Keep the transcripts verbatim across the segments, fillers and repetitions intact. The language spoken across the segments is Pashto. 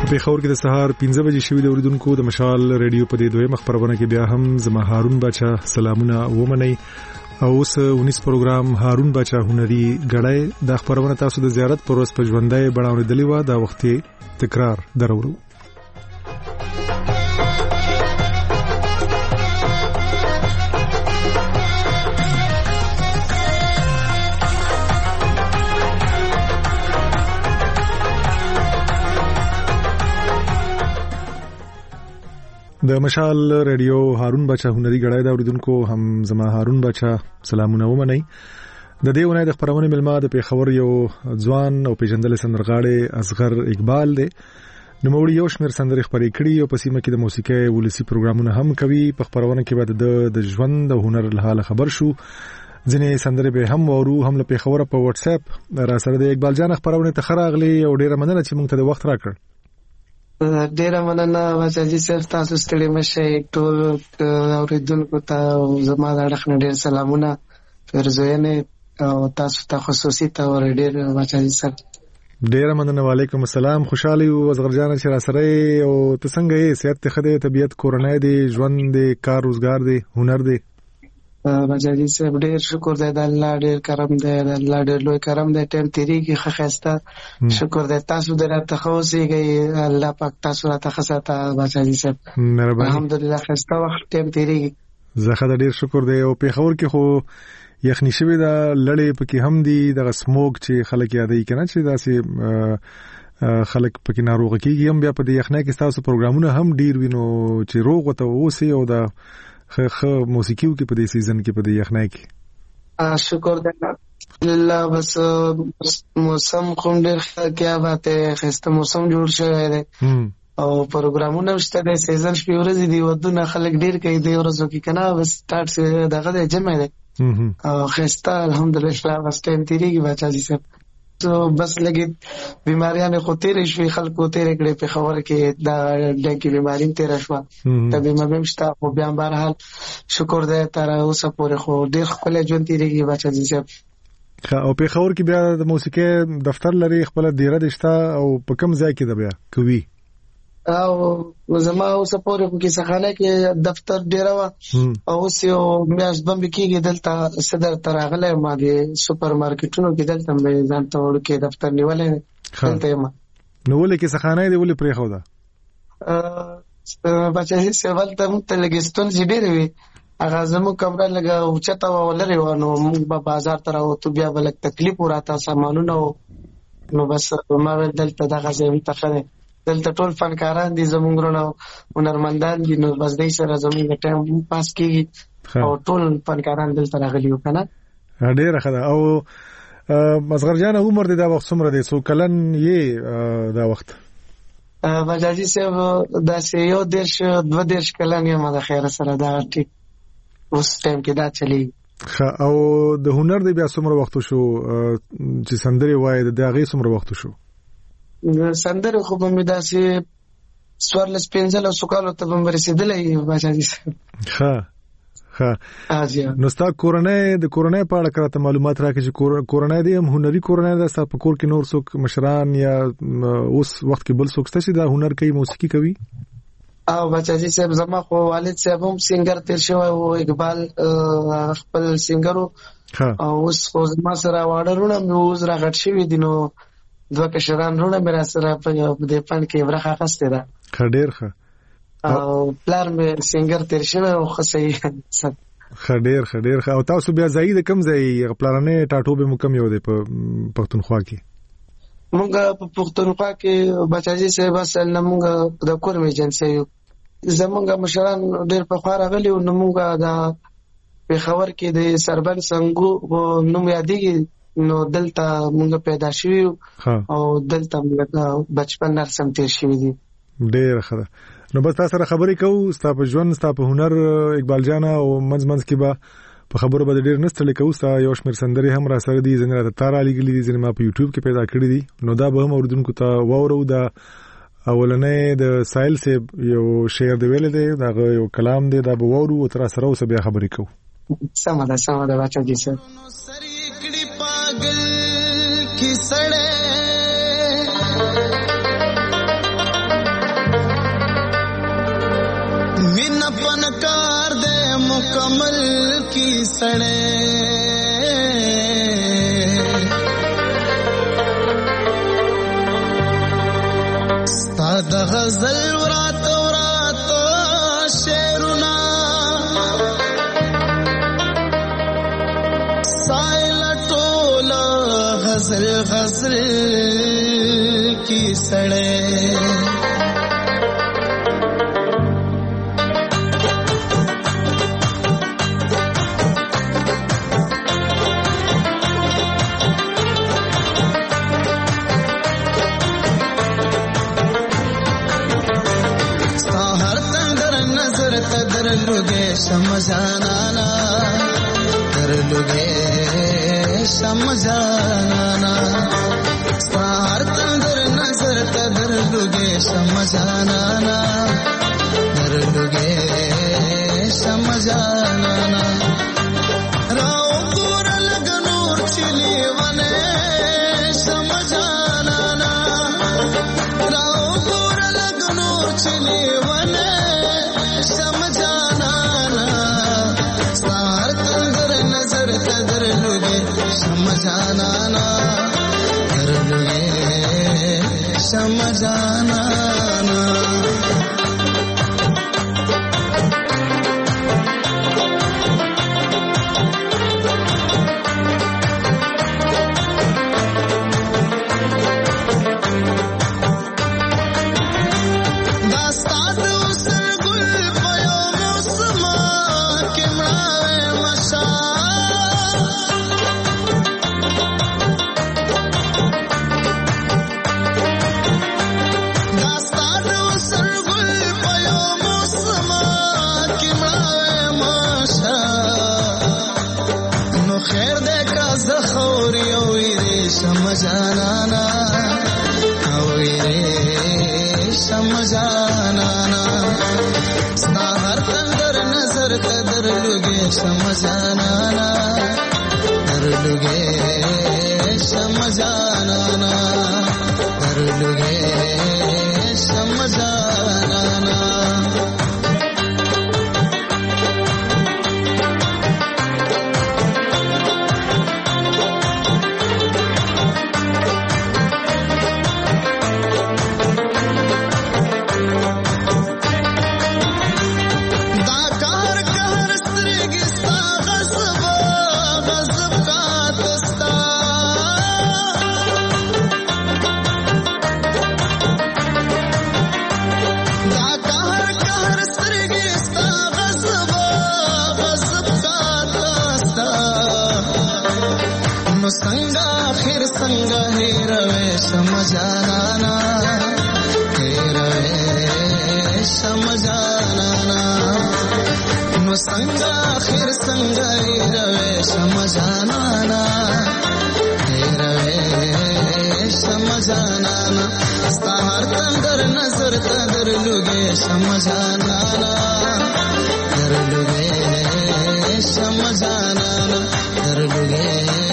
پیښور کې د سهار پنځه بجې شوې د اوریدونکو د مشال ریډیو په دې دویمه خبرونه کې بیا هم زما هارون بچا سلامونه ومنئ او اوس ونیس پروګرام هارون بچا هنري غړای د خبرونه تاسو د زیارت پر ورځ په ژوندۍ بڼاونه دلی و دا وخت تکرار درورو د مشال ریډیو هارون بچا هنري غړای دا اوریدونکو هم زما هارون بچا سلامونه ومنئ د دې ونې د خبرونه ملما د پیښور یو ځوان او پیژندل سندرغاړي اصغر اقبال دی نو موږ یو شمېر سندرې خبرې کړې او په سیمه کې د موسیقي ولسی پروګرامونه هم کوي په خبرونه کې بعد د ژوند او هنر له حاله خبر شو ځینې سندرې به هم ورو هم له پیښور په واتس اپ را سره د اقبال جان خبرونه ته خراغلي او ډیره مننه چې موږ ته د وخت راکړ ډیره مننه واجی صاحب تاسو ستړي مشه ټول اوریدونکو ته زما د اړخ نه ډیر سلامونه فرزوینه او تاسو ته خصوصي ته ور ډیر واجی صاحب ډیره مننه وعلیکم السلام خوشحالي او اصغر جان چې را سره او ته څنګه یې صحت خدای طبيعت کورنۍ دی ژوند دی کار روزګار دی هنر دی واجی صاحب ډیر شکر دی د الله ډیر کرم دی د الله ډیر لوی کرم دی ټیم تیریږي خخسته شکر دی تاسو درته خوسیږي الله پاک تاسو راته خسته واجی صاحب الحمدلله خسته وخت ټیم تیریږي زه ډیر شکر دی او په خبر کې خو یخنی شوی دا لړې پکې هم دي د سموک چې خلک یادې کنه چې داسې خلک پکې ناروغ کیږي هم بیا په دې یخنۍ کې تاسو پروګرامونه هم ډیر وینو چې روغ وته اوسې او دا خه موسیقیو کې په دې سیزن کې په دې یخنۍ کې شکر دی الله بس موسم کوم ډیر ښه باته خسته موسم جوړ شوی دی او پروګرامونه شته د سیزن شپې ورځې دی ودونه خلک ډیر کوي د ورځو کې کنه بس سٹارټ دغه د جمع دی او خسته الحمدلله بس ټیم تیریږي بچا صاحب تو بس لګي بیماریاں خو تیرې شوې خلکو تیرې کړې په خبره کې دا ډېکې بیماری تیر شو تبې مې مشتا خو بیا بهر حال شکر دې تر اوسه پورې خو ډېر خپل ژوند تیریږي بچا صاحب او په خبر کې بیا د موسیقي دفتر لري خپل ډیره دشته او په کوم ځای کې دا بیا کوي او زما اوس پورې کې څنګه کې دفتر ډیره وا او اوس یو میاش بم کېږي دلته صدر تراغله ما دي سوپر مارکیټونو کې دلته مې ځان ته وړ کې دفتر نیولې دلته ما نو ولې کې څنګه دی ولې پرې خو دا ا بچي سوال ته ته لګستون ډیره وي هغه زمو کمره لګا او چته ولري ونه موږ په بازار تر او تو بیا بل تکلیف وراته سامانونه نو بس ما دلته دغه ځای ته خره دلته ټول فنکاران دي زمونږ رونو هنرمندان دي نو بس دای سره زمونږ ټایم پاس کیږي او ټول فنکاران دلته راغلي وکنه ډېر ښه او اصغر جان عمر دې دا وخت څومره دی سو کلن یې دا وخت بجاجي صاحب دا سه یو دیش دو دیش کلن یې ما د خیر سره دا ټیک اوس ټایم کې دا چلی او د هنر دې بیا څومره وخت شو چې سندري وای د هغه څومره وخت شو سندر خو به مې داسې سوارلس پنځل او سوکالو ته به رسیدلې بچا صاحب ښه ښه نو ستا کورنۍ د کورنۍ په اړه کراته معلومات راکړي چې کورنۍ دې هم هنري کورنۍ ده ستا په کور کې نور څوک مشران یا اوس وخت کې بل څوک شته چې دا هنر کوي موسیقي کوي او بچا صاحب زما خو والد صاحب هم سنگر تیر شوی او اقبال خپل سنگرو او اوس خو زما سره واډرونه مې اوس راغټ شوی دي نو دوه کشران رونه مې را سره په دې پاند کې ورخه خسته ده خډیر ښه او پلار مې سنگر تیر شوی او خصي خډیر خډیر او تاسو بیا زید کم ځای پلانې ټاټو به مکم یو دی په پښتونخوا کې مونږ په پښتونخوا کې بچاجي صاحب اصل مونږ د کور مې جنسي یو زمونږ مشران ډېر په خار غلي او مونږ دا په خبر کې د سربن څنګه نوم یادېږي نو دلته مونږ پیدا شوی او دلته مونږ بچپن نه سم تیر شوی دي ډېر ښه نو بس تاسو سره خبرې کوو ستا په ژوند ستا په هنر اقبال جان او منځ منځ کې به په خبرو به ډېر نستل کوو ستا یو شمېر سندرې هم را سره دي ځینې راته تار علی ګلی دي ځینې ما په یوټیوب کې پیدا کړې دي نو دا به هم اوریدونکو ته واورو دا اولنې د سایل صاحب یو شعر دی ویل دی دا یو کلام دی دا به واورو او تر سره اوس بیا خبرې کوو سم ده سم ده بچا جی سر की सड़े فنکار دے مکمل کی سڑے ستا د غزل وراتو وراتو شعرنا سائل ټوله غزل غزل کی سڑے समझाना कर लुगे समझाना सार तंदर नजर कदर लुगे समझाना कर लुगे समझाना राव दूर लगनूर चिली वने समझाना राव दूर लगनूर चिली वने समझाना समझाना कर लुगे समझाना समझाना समझाना हर तंदर नजर कदर लुगे समझाना कर लुगे समझाना कर लुगे समझाना संगा आखिर संगा हे रवे समझाना हे रवे समझाना नो संगा आखिर संगा हे रवे समझाना हे रवे समझाना हर तंदर नजर कदर लुगे समझाना कर लुगे समझाना कर लुगे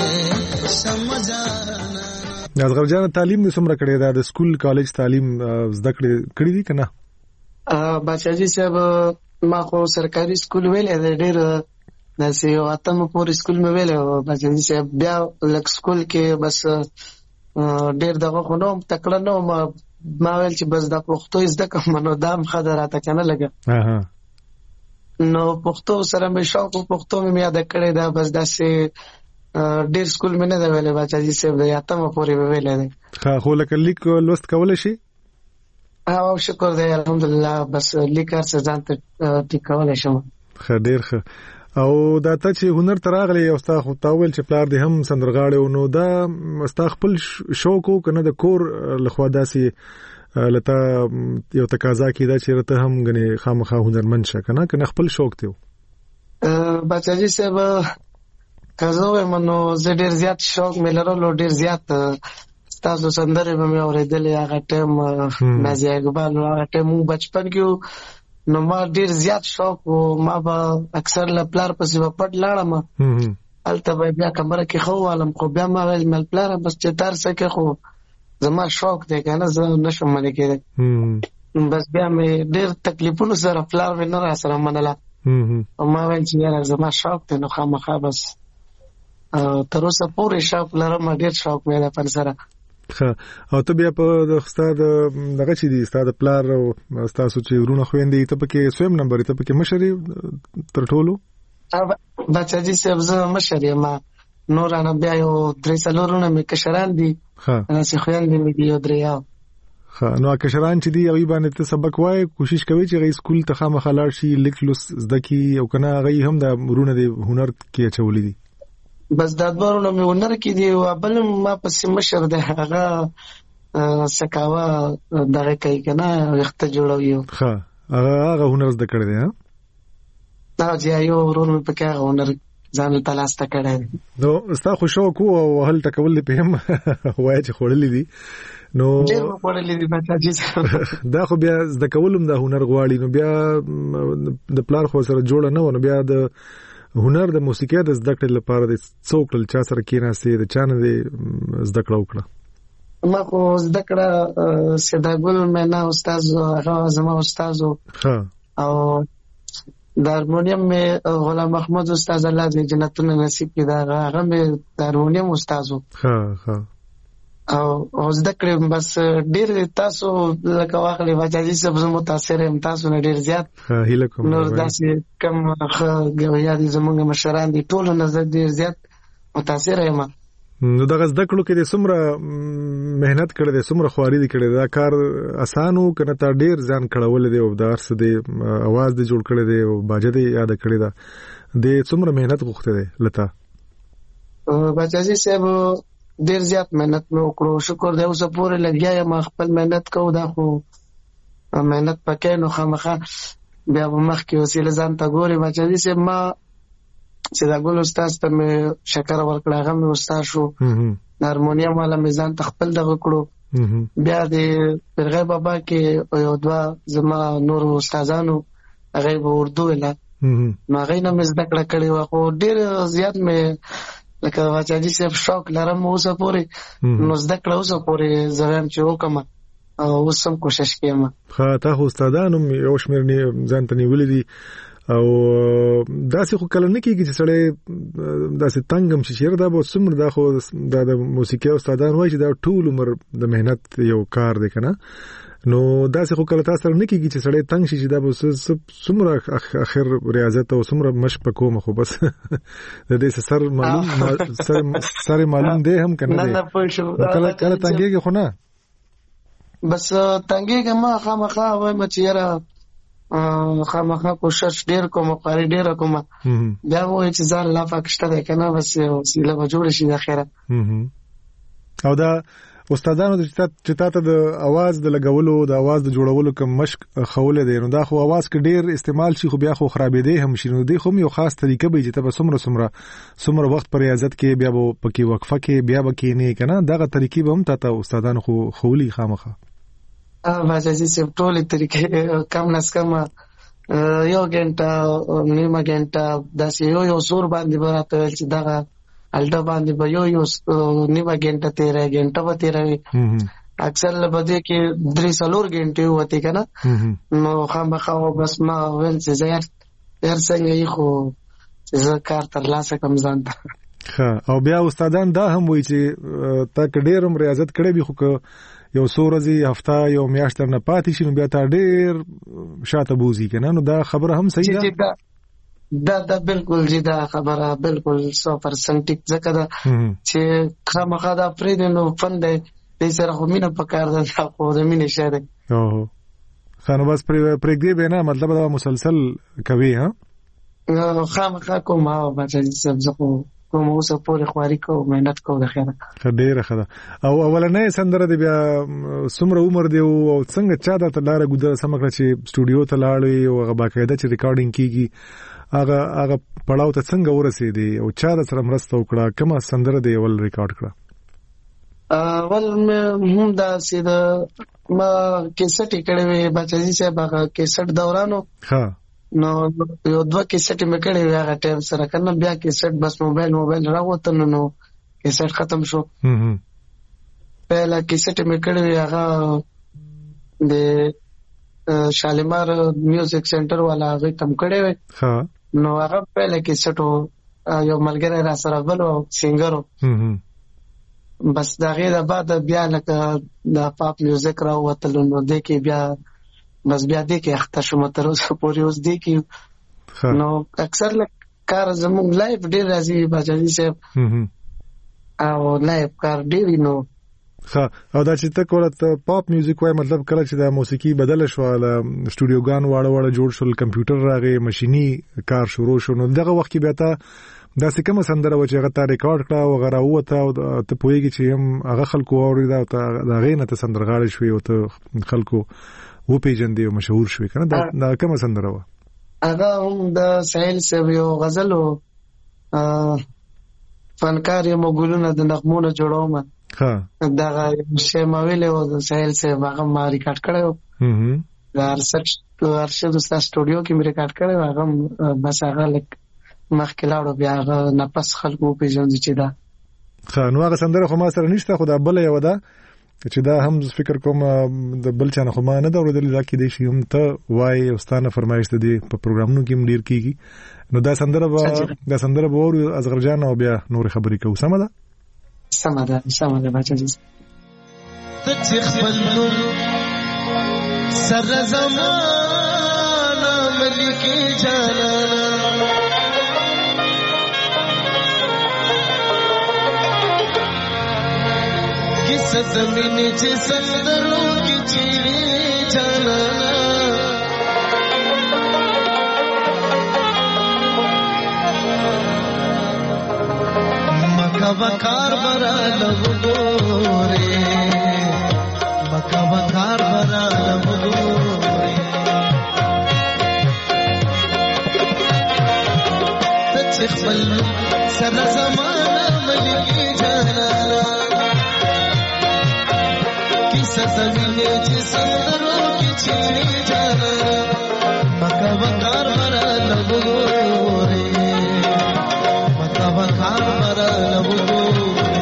اصغر جان تعلیم د څومره کړی دا د سکول کالج تعلیم زده کړی کړی دي کنه بچاجي صاحب ما خو سرکاري سکول ویل دی ډېر داسې یو اتم پورې سکول مې ویل بچاجي صاحب بیا لک سکول کې بس ډېر دغه خو نو تکړه نو ما ما ویل چې بس د پښتو زده کوم نو دام خدراته کنه لګا نو پښتو سره مې شوق پښتو مې یاد کړی دا بس داسې ډیر سکول مې نه دی ویلې بچاجي صاحب د یاتمه پورې ویلې دی ها خو لکه لیک لوست کول شي او شکر دی الحمدلله بس لیکار څه ځان ته ټیک کولای شم ښه ډیر ښه او دا ته چې هنر تراغلی او ستا خو تاول چې پلار دې هم سندرغاړي نو دا ستا خپل شوق کنه د کور لخوا داسي لته یو تقاضا کیدا چې رته هم غني خامخا هنرمند شه کنه کنه خپل شوق ته بچاجي صاحب کزوې منو زه ډیر زیات شوق مې لرلو ډیر زیات تاسو سندره مې اورېدلې هغه ټیم نازي اقبال هغه ټیم بچپن کې نو ما ډیر زیات شوق او ما به اکثر لپلار پسې په پټ لاړم الته بیا کمره کې خو عالم خو بیا ما ویل مل پلار بس چې تر څه کې خو زما شوق دی کنه زه نشم منې کېږم بس بیا مې ډېر تکلیفونو سره پلار مې نه را سره منله او ما ویل چې یاره زما شوق دی نو خامخا بس تر اوسه پورې شوق لرم ډېر شوق مې ده پر سره. او ته بیا په د ستا د دغه چې دي ستا د پلار او ستاسو چې ورونه خویندې ته پکې سویم نمبر ته پکې مشر یې تر ټولو؟ بچاجي صاحب زه مشر یم نورانه بیا یو درې څلورونه مې کشران دي داسې خویندې مې دي یو درې. ښه نو کشران چې دي هغوی باندې ته سبق وایې کوشش کوي چې هغوی سکول ته خامخا لاړ شي لیک لوست زده کړي او که نه هغوی هم دا ورونه د هنر کې اچولي دي؟ بس دا دوه ورونه مې هنر کې دي او بل ما پسې مشر دی هغه سکاوه دغه کوي که نه ویښته جوړوي. ښه هغه هغه هنر زده کړی دی؟ دا چې یو ورور مې پکې هغه هنر ځان ته لاسته کړی دی. نو ستا خو شوق و او وهل ټکول دې په هم وایه چې خوړلي دي نو دا خو بیا زده کول هم دا هنر غواړي نو بیا د پلار خو سره جوړه نه و نو بیا د هنر د موسیقۍ د زده کړې لپاره د څه وکړل چا سره کېناستې د چا نه دې زده کړه وکړه؟ ما خو زده کړه سیداګل مینا استاد هغه زما استاد او د هارمونیم مې غلام محمد استاد الله دې جنتونه نصیب کړي دا هغه مې د هارمونیم استاد و. ښه ښه او زده کړې بس ډېر تاسو لکه واخلې بچاجي صاحب زه متاثر یم تاسو نه ډېر زیات نور داسې کم ښه ګویا دي زمونږ مشران دي ټولو نه زه ډېر زیات متاثر یم. نو دغه زده کړو کې د څومره محنت کړی دی څومره خواري دې کړې دا کار اسان و که نه تا ډېر ځان کړولی دی او د هر څه دی اواز دې جوړ کړی دی او باجه دې یاده کړې ده د څومره محنت غوښتی دی له تا؟ بچاجي صاحب ډېر زیات محنت مې وکړو شکر دی اوسه پورې لګیا یم خپل محنت کوو دا خو محنت پکې نو خامخا بیا به مخکې وسیله ځان ته ګورې. بچاجي صاحب ما چې دا ګل استاد ته مې شکر ورکړه هغه مې استاد شو د هارمونیم والا مې ځان ته خپل دغه کړو بیا د پیرغی بابا کې یو دوه زما نور استادانو هغوی به اردو ویله نو هغوی نه مې زده کړه کړې وه خو ډېر زیات مې لکه بچاجي صاحب شوق لرم اوسه پورې نو زده کړه اوسه پورې زه وایم چې وکړم او اوس هم کوشش کوم. ښه تا خو استادان هم یو شمېر ځان ته نیولي دي او داسې خو کله نه کېږي چې سړی داسې تنګ هم شي چېرې دا به څومره دا خو دا د موسیقي استادان وایي چې دا ټول عمر د محنت یو کار دی که نه نو داسې خو کله تاسو سره نه کېږي چې سړی تنګ شي چې دا به څومره اخر ریاضت او څومره مشق به کوم خو بس د دې سر معلوم سر معلوم دی هم که نه دی کله کله تنګېږي خو نه بس تنګېږم ما خامخا وایم چې یاره خامخا کوشش ډېر کوم خواري ډېره کوم بیا به وایي چې ځان لا پاک شته دی که نه بس وسیله به جوړه شي د خیره. او دا استادانو چې تا ته د اواز د لګولو د اواز د جوړولو کوم مشق ښولی دی نو دا خو اواز که ډېر استعمال شي خو بیا خو خرابېدی هم شي نو دی خو هم یو خاص طریقه به وي چې ته به څومره څومره څومره وخت په ریاضت کې بیا به پکې وقفه کې بیا به کښېنې که نه دغه طریقې به هم تا ته استادانو خو ښولي خامخا؟ بچاجي صاحب ټولې طریقې کم نس کم یو ګنټه نیمه ګنټه داسې یو یو زور باندې به راته ویل چې دغه الټه باندې به یو یو نیمه ګنټه تېروي ګنټه به تېروي اکثر به دې کې درې څلور ګنټې ووتې که نه نو خامخا بس ما ویل چې زه هر څنګه یې خو چې زه کار ترلاسه کړم ځان ته. ښه او بیا استادان دا هم وایي چې تا که ډېر هم ریاضت کړی وي خو که یو څو ورځې هفته یو میاشت درنه پاتې شي نو بیا تا ډېر شاته بوځي که نه نو دا خبره هم صحیح ده؟ دا دا بالکل جی دا خبره بالکل سو پرسنټ ټیک ځکه ده چې خامخا دا پرېږدي نو فن دی دې سره خو مینه پکار ده دا خو د مینې شی دی. ښه نو بس پرېږدې به نه مطلب دا مسلسل کوي ها؟ خامخا کوم هغه بچاجي صاحب زه خو کوم اوسه پورې خواري کوم محنت کوم د خیره. ښه ډېره ښه ده. او اولنۍ سندره دی بیا څومره عمر دی او څنګه چا درته لاره ګودله سمه کړه چې سټوډیو ته لاړې او هغه باقاعده چې ریکارډینګ کېږي هغه هغه پړاو ته څنګه ورسېدې او چا در سره مرسته وکړه کومه سندره دی اول ریکارډ کړه؟ اول مې هم داسې د ما کیسټ یې کړې وې بچاجي صاحب هغه کیسټ دورانو نو یو دوه کیسټ مې کړې وې هغه ټایم سره که نه بیا کیسټ بس موبایل موبایل راووته نو نو کیسټ ختم شو. پهله کیسټ مې کړې وې هغه د شالمار میوزیک سنټر والا هغه کم کړي وي. نو هغه په لکه سټو یو ملګری را سره بل او سنگرو بس دا غیر بعد بیا لکه د پاپ میوزیک را وتل نو د کې بیا بس بیا د کې اخته شو متر اوسه پورې اوس د کې نو اکثر لک کار زموږ لایف ډیر راځي باجی صاحب او لایف کار ډیر نو ها او دا چې ته کوله ته پاپ میوزیک وای مطلب کله چې د موسیقي بدل شو ل سټوډیوګان واړه واړه جوړ شول کمپیوټر راغی ماشيني کار شروع شو نو دغه وخت کې بیا ته دا څه کوم سندره و چې هغه ته ریکارډ کړه او غره وته او ته پوهیږي چې هم هغه خلکو اوري دا دا غینه ته سندرغاړي شوی او ته خلکو و پیجن دی او مشهور شوی کنه دا کوم سندره و هغه هم د سهیل سیب یو غزل او فنکار یو مګولونه د نغمونو جوړوم ها دا شی ما ویله او د سهیل سیب هغه ما ریکارډ کړو هم دا ریسرچ ارشد د سټوډیو کې مې ریکارډ کړو هغه بس هغه لک مخکې لاړو بیا هغه نفس خلکو پیژند چې دا ها نو هغه سندره خو ما سره نشته خو دا بل یو ده چې دا هم فکر کوم د بل چانه خو ما نه دا ورته لکه دی شي هم ته وای او ستانه فرمایش ته دی په پروګرامونو کې مډیر کیږي نو دا سندره به دا سندره به ور ازغر جان او بیا نور خبرې کوو سم ده سم ده سم ده بچا دې ته چې خپل نور سر زمانہ ملکی جانا کس زمین چې سندرو کې چیرې جانا مکا وکار برا لغورے مکا وکار برا لغورے تخبل سر زمانہ ملکی جانا زمین چې سندرو کې چیرې جانا مکا وکار برا لغورے مکا وکار برا لغورے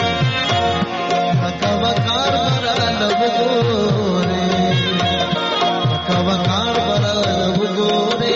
مکا وکار برا لغورے مکا وکار برا لغورے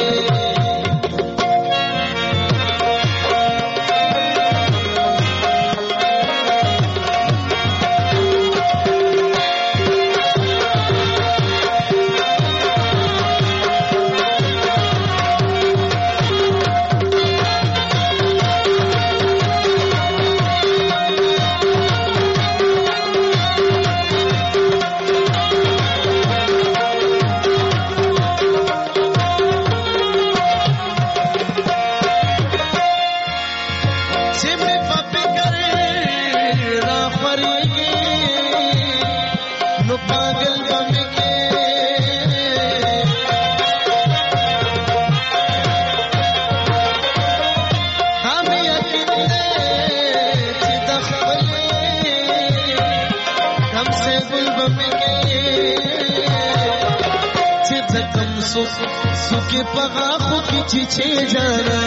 सुके पगा खुकी चिचे जाना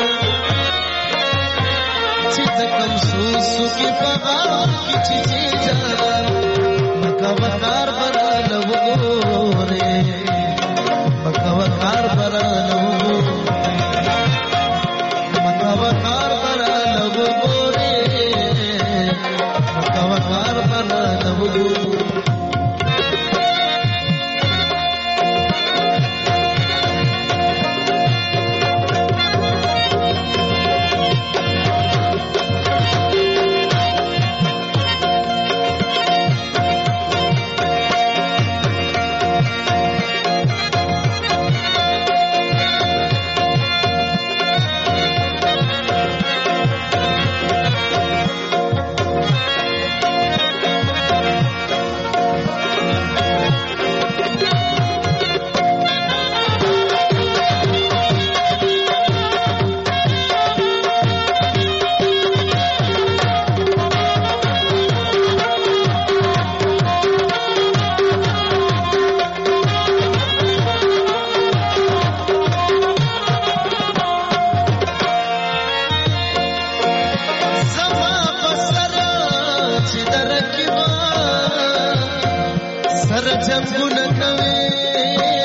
चितकम सु सुके पगा खुकी चिचे जाना मका वकार बरा लवगोरे मका वकार बरा लवगोरे मका वकार बरा लवगोरे मका वकार बरा लवगोरे سر جنگونه کوي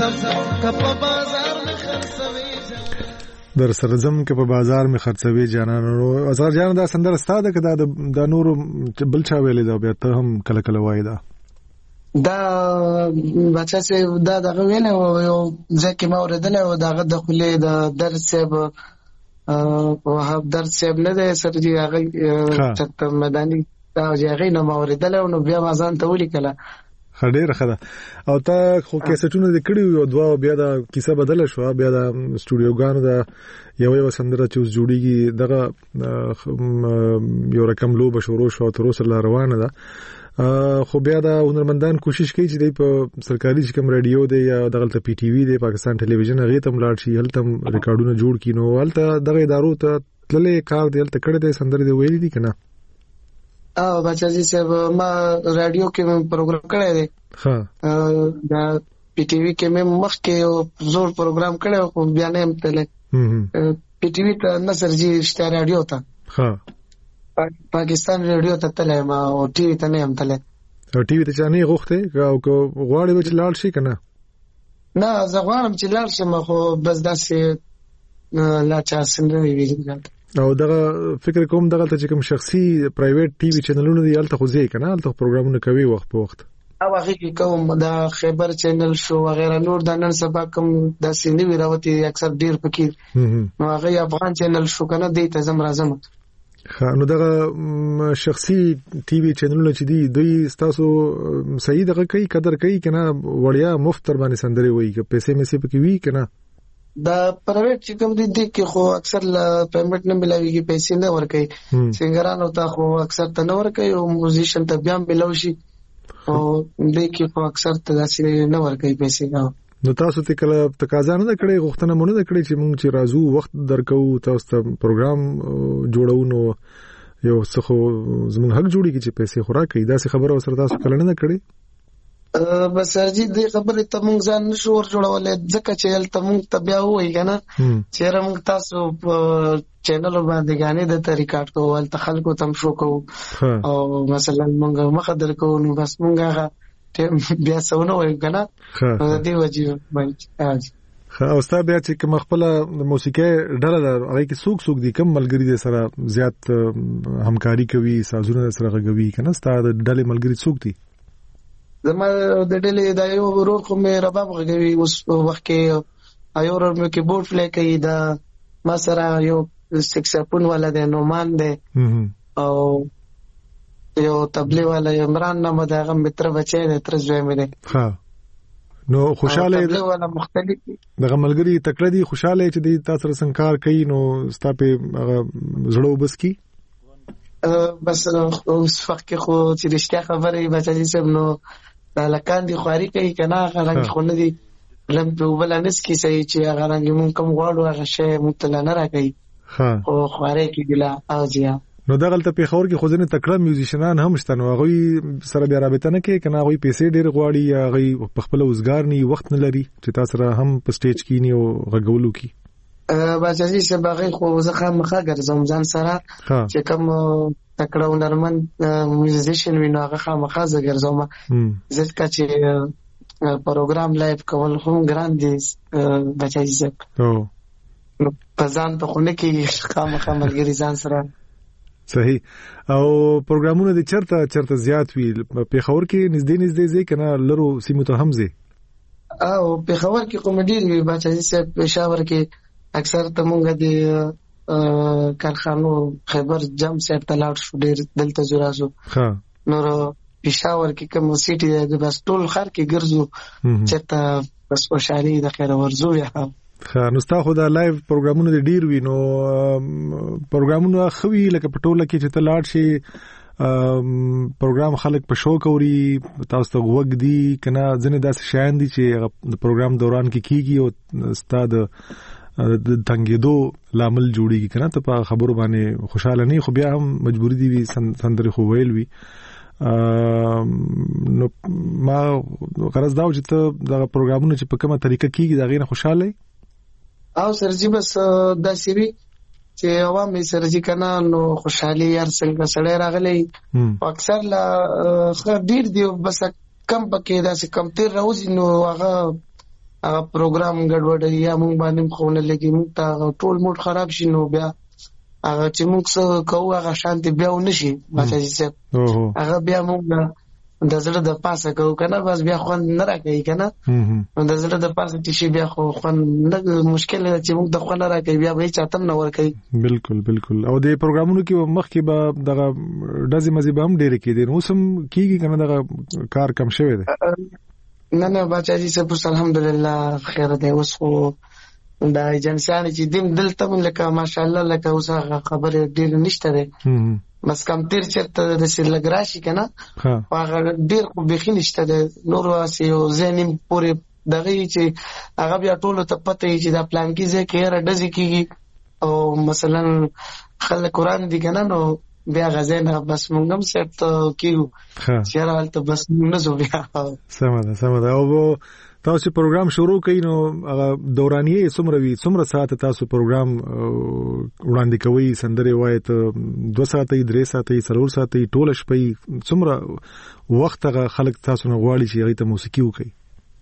کپ بازار می خرڅوي در سره زم که په بازار می خرڅوي جانانو. اصغر جان دا سندره ستاده که دا د نورو بل چا ویلې دا بیا ته هم کله کله وایي دا دا بچا چې دا دغه ویل او یو ځکه ما اوریدل او دغه د خلې د درس به وهاب درس صاحب نه دی سر دی هغه چت مدني دا هغه نو ما اوریدل او بیا ما ځان ته ولیکله خډیر خدا او تا خو کیسټونه د کړي یو دوا بیا دا کیسه بدله شو بیا دا سټوډیوګانو دا یو یو سندره چې اوس جوړیږي دغه یو رقم لو بشورو شو تر اوسه روانه ده خو بیا دا هنرمندان کوشش کوي چې د په سرکاري چې کوم رادیو دی یا دغه پی ټي وی دی پاکستان ټلویزیون هغه ته ملاړ شي هلته ریکارډونه جوړ کینو هلته دغه ادارو ته تللې کار دی هلته کړه د سندره دی ویلي دي کنه او بچا جی صاحب ما رادیو کې پروګرام کړی دی ها دا پی ټي وی کې مې مخ کې زور پروګرام کړی او بیا نه هم تللی پی ټي وی ته نصر جی اشتهار رادیو ته ها پاکستان رادیو ته تللی ما او ټي وی ته نه هم تللی او ټي وی ته چانه غوښته او غواړي چې لاړ شي کنه نه زه غواړم چې لاړ شم خو بس داسې لا چا سندره ویل او دغه فکر کوم دغه ته چې کوم شخصي پرایویټ ټي وی چینلونه دی الته خو ځای کنه الته پروګرامونه کوي وخت په وخت او هغه کې کوم دا خیبر چینل شو وغیرہ نور د نن سبا کوم د سینې وراوتی اکثر ډیر پکې نو هغه افغان چینل شو کنه دی ته زم راځم نو دغه شخصي ټي وی چینلونه چې دی دوی تاسو صحیح دغه کوي قدر کوي کنه وړیا مفت تر باندې سندري وایي که پیسې مې سي پکې وی کنه دا پرایویټ چې کوم دي د کې خو اکثر پیمنٹ نه ملاويږي پیسې نه ورکوي سنگرانو ته خو اکثر ته نه ورکوي او موزیشن ته بیا ملاوي شي او د کې خو اکثر ته داسې نه ورکوي پیسې نو تاسو ته کله تقاضا نه کړې غوښتنه مونږ نه کړې چې مونږ چې رازو وخت درکو تاسو ته پروګرام جوړو نو یو څه خو زموږ حق جوړیږي چې پیسې خوراکي دا څه خبره وسره تاسو کله نه کړې بس ارجی دې خبرې ته مونږ ځان نشو ور جوړولې ځکه چې ال ته مونږ ته بیا وایي کنه چې رم تاسو چینل باندې غانې د طریقات کوول ته خلکو تم شو کو او مثلا مونږ مخدر کو نو بس مونږه بیا سونه وایي کنه دې وجه باندې خا او ستا بیا چې کوم خپل موسیقي ډله هغه کې سوق سوق دي کم ملګری دي سره زیات همکاري کوي سازونه سره غوي کنه ستا د ډلې ملګری سوق دي زما د ډلې دا یو ورور خو مې رباب غږوي اوس وخت کې ایو ورور مې کیبورډ پلی کوي دا ما سره یو سکسفون والا دی نومان دی او یو تبلی والا عمران نامه دا غم متر بچی دی تر زوی مې دی ها نو خوشاله تبلی والا مختلف دغه ملګری تکړه دي خوشاله چې د تاسو سره څنګه کوي نو ستا په زړه وبس کی بس اوس وخت کې خو چې رښتیا خبرې بچی سم نو لکان دي خواري کوي کنه هغه رنګ خو نه دي لم په بلانس کې صحیح چې هغه رنګ مونږ کوم غواړو هغه شی مطلع نه راکړي ها او خواري کې ګلا اوځي نو دغه ته په خور کې خو ځنه تکړه میوزیشنان هم شته نو هغه سره بیا رابطه نه کوي کنه هغه پیسې ډېر غواړي یا هغه په خپل وزګار نه وخت نه لري چې تاسو سره هم په سټیج کې نه او غږولو کې بچی چې باغې خو زه مخه ګرځم ځان سره چې کوم تکړه ونرمند میوزیشن وینو هغه خامخا زه ګرځم ځکه چې پروګرام لایو کول هم ګران دي بچی چې او په ځان ته خو نه کې خامخا ملګری ځان سره صحیح او پروګرامونه د چرته چرته زیات وی په خبر کې نږدې نږدې ځای کنه لرو سیمو ته هم ځي او په خبر کې کومډي وی بچی چې پېښور کې اکثر ته مونږ د کارخانو خیبر جام سیټ تلاړ شو ډیر دلته زورازو ها نور پېښور کې کوم سیټي د بس ټول خر کې ګرځو چې ته بس خوشالي د خیر ورزو یا ها نو ستا خو دا لایو پروګرامونه د ډیر وینو پروګرامونه خوي لکه پټوله کې چې تلاړ شي پروګرام خلک په شو کوي تاسو ته وګ دي کنه ځنه داسې شایان دي چې د پروګرام دوران کې کیږي او ستاد د تنګېدو لامل جوړیږي کنه ته په خبرو باندې خوشاله نه خو بیا هم مجبوری دی وي سندري خو ویل وي نو ما غرض دا چې ته د پروګرامونو چې په کومه طریقه کیږي دا غینه خوشاله او سرجی بس دا سیوی چې عوام یې سرجی کنه نو خوشحالي هر څنګه سړی راغلی اکثر لا خیر ډیر دی بس کم پکې دا چې کم تیر راوځي نو هغه هغه پروګرام ګډوډ یا مونږ باندې خونه لګي مونږ ته ټول موډ خراب شي نو بیا هغه چې مونږ څه کوو هغه شانتي بیا ونشي باچاجي صاحب هغه بیا مونږ د زړه د پاسه کوو کنه بس بیا خوند نه راکوي کنه د زړه د پاسه چې شي بیا خو خوند نه مشکل دی چې مونږ د خوند راکوي بیا به چاته نه ورکوي. بالکل بالکل. او د پروګرامونو کې مخکې به دغه ډزې مزې به هم ډېرې کېدې نو اوس هم کېږي کنه دغه کار کم شوی دی؟ نه نه باچاجي صاحب الحمدلله خیر دی. اوس خو دا ایجنسیانې چې دیم دلته لکه ماشاءالله لکه اوس هغه خبرې ډېرې نشته دی بس کم تیر چرته د سیلګ راشي کنه هغه ډیر خو بخښ نشته د نور واسي او زینم پورې دغه چې هغه بیا ټول ته پته چې دا پلان کې ځکه یې راډزي کیږي او مثلا خلک قران دي کنه نو بیا غزنه بس مونږ هم سیټ کیو چې راځي بس نه زو بیا سم ده سم ده. او تاسو پروګرام شروع کړئ نو هغه دورانیه څومره وی څومره ساعت تاسو پروګرام وړاندې کوي سندره وایي ته دوه ساعتې درې ساعتې څلور ساعتې ټول شپې څومره وخت هغه خلک تاسو نه غواړي چې هغه ته موسیقي وکړي؟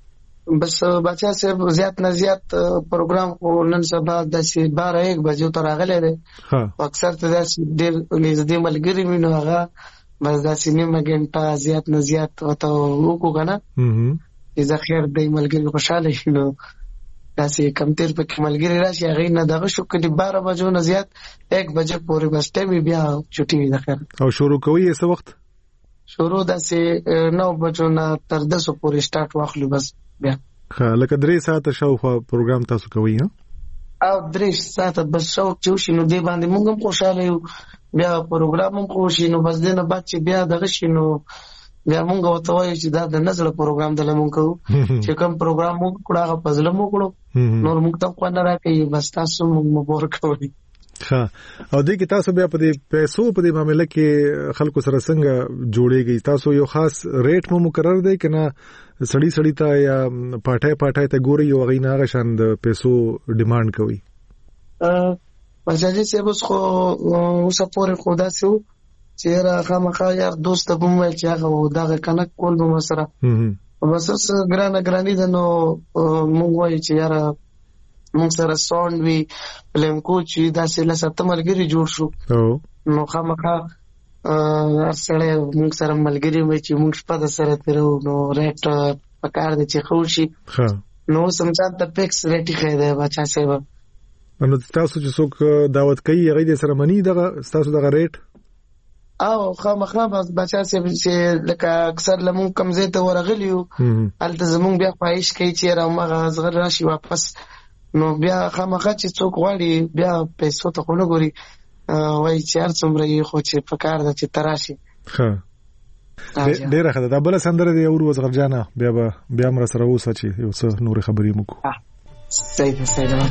بس بچا صاحب زیات نه زیات پروګرام خو نن سبا د بارہ ایک بجو تر راغلی دی اکثر ته د ډیر نږدې ملګری مینو هغه بس د سینما ګنټه زیات نه زیات وته وکړو کنه اذا خیر د ملګری خوشاله شنو داسې کم تیر په ملګری راشي هغه نه دغه شو کړي بارہ بجو نه زیات ایک بجې پورې بس ټیم بیا چټي وي د خیر. او شروع کوي څه وخت؟ شروع داسې نو بجو نه تر دسو پورې سٹارټ واخلو بس بیا ها لکه درې ساعته شاوخوا پروګرام تاسو کوي ها او درې ساعته بس شو چې شنو دی باندې موږ هم خوشاله یو بیا پروګرام هم خوشی نو بس دنه بعد چې بیا دغه شنو بیا موږ وته وایو چې دا د نزل پروګرام د لمون کوو چې کوم پروګرام موږ کړه په ځل موږ کړو نور موږ ته خو نه راکې بس تاسو موږ مبور کوي. ها او دې کې تاسو بیا په دې پیسو په دې معاملې کې خلکو سره څنګه جوړیږي؟ تاسو یو خاص ریټ مو مقرر دی کنه سړی سړی ته یا پټای پټای ته ګوري یو غي نه غشان د پیسو ډیماند کوي؟ ا پښاجي چې اوس خو اوس پورې خدا سو چې را خامخا یار دوست به مې چې هغه دغه کنک کول به مسره بس ګرانه ګرانی د نو موږ وایي چې یار موږ سره ساوند وی فلم کوچ داسې لسته ملګری جوړ شو نو خامخا سره موږ سره ملګری مې چې موږ په د سره تیرو نو ریټ پکار دي چې خوشي نو سمجان ته پکس ریټي خیده بچا سیو نو تاسو چې څوک دعوت کوي هغه د سره منی دغه تاسو دغه ریټ او خامخا بچا سیو چې لکه اکثر لمون کم زه ته ورغلیو الته زمون بیا خواهش کوي چې را مغه زغر راشي واپس نو بیا خامخا چې څوک غواړي بیا پیسو ته خو نه ګوري وای چې هر څومره یې خو چې پکار ده چې تراشي. ها ډیره ښه ده. بل سندره دی اور وزغر جانا بیا بیا مر سره اوسه چې یو څه نور خبرې مو کو. صحیح ده صحیح ده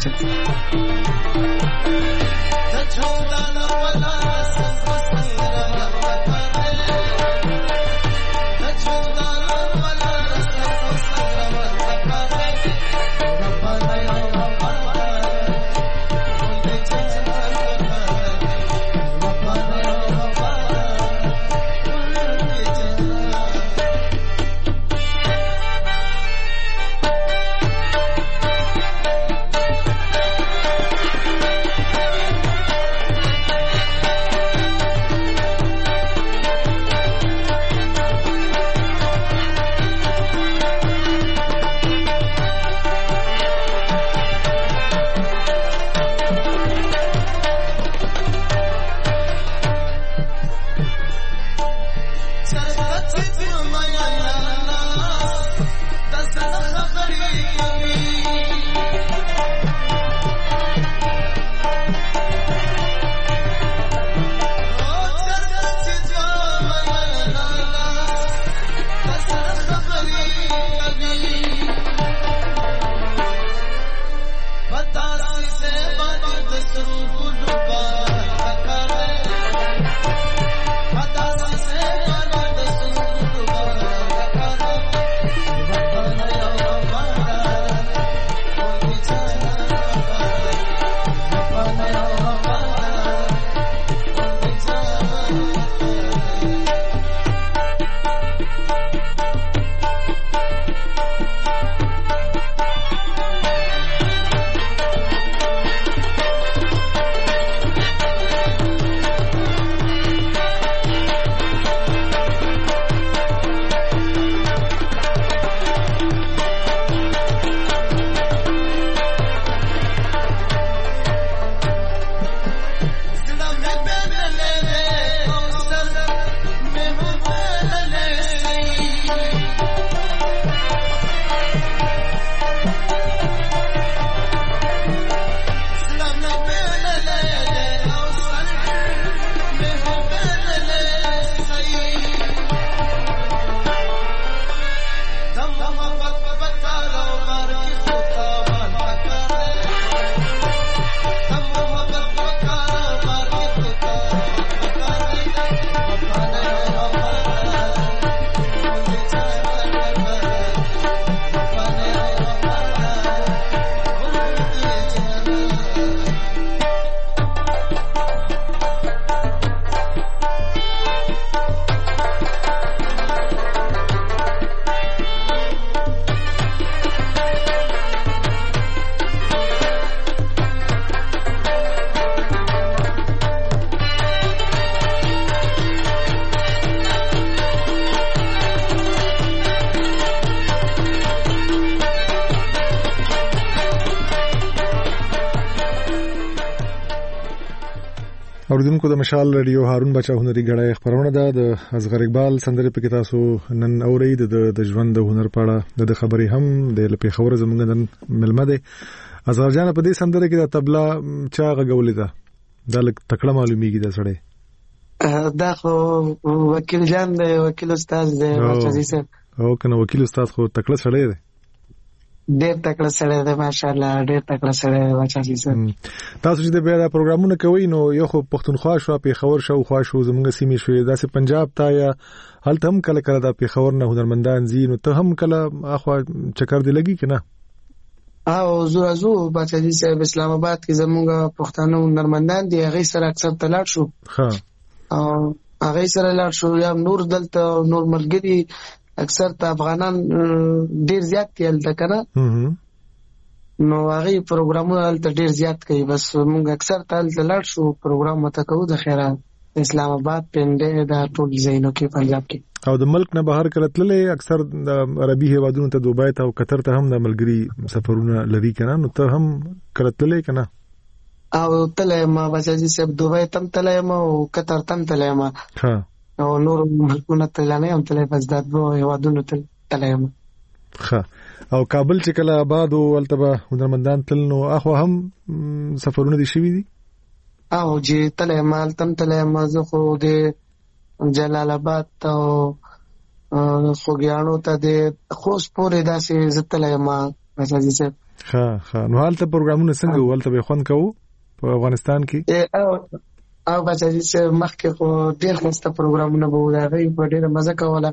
اوریدونکو د مشال رادیو هارون بچا هنري غړای خبرونه ده د اصغر اقبال سندره په کې تاسو نن اورید د ژوند د هنر پاړه د خبرې هم د لپاره خبره زمونږ نن ملمه ده. اصغر جان په دې سندره کې د تبلا چا غولې ده دا لک تکړه معلومیږي دا سړی دا خو وکیل جان دی وکیل استاد دی بچا سي او کنه وکیل استاد خو تکړه سړی دی ډېر تکړه سره ده ماشاءالله ډېر تکړه سره ده بچا سي تاسو چې د بیا د پروګرامونه کوي نو یو خو پښتونخوا شو په خبر شو خوا شو زمونږ سیمې شو داسې پنجاب تا یا هلته هم کله کله د پیښور نه هنرمندان زی نو ته هم کله اخوا چکر دی لګي کنه او زو زو بچا سي اسلام آباد کې زمونږ پښتانه هنرمندان دي هغه سره اکثر تلاټ شو ها او هغه سره لاړ شو یا نور دلته نور ملګری اکثر ته افغانان ډیر زیات کېل تا کنه نو هغه پروګرامونه الته ډیر زیات کوي بس موږ اکثر ته لاړ شو پروګرام مته کوو د خیره اسلام آباد پنده د ټول ځایونو کې پنجاب کې او د ملک نه بهر کله تللې اکثر د عربي هیوادونو ته دوبای ته او قطر ته هم د ملګری سفرونه لري کنه نو ته هم کله تللې کنه او تلې ما بچی صاحب دوبای تم تلې ما او قطر تم تلې ما ها او نور ملکونه تلانه هم تلې پس دات وو هیوادونو تلې ما ها او کابل چې کله آباد او التبه هنرمندان تل نو اخو هم سفرونه دي شوي دي او چې تلې ما تم تلې ما زه خو د جلال آباد او خوګیانو ته د خوست پورې داسې زتلې ما بچی صاحب ها ها نو حالت پروګرامونه څنګه ولته به خوند کوو په افغانستان کې او او بچی صاحب مخکې خو ډېر خسته پروګرامونه به راغی په ډېر مزه کوله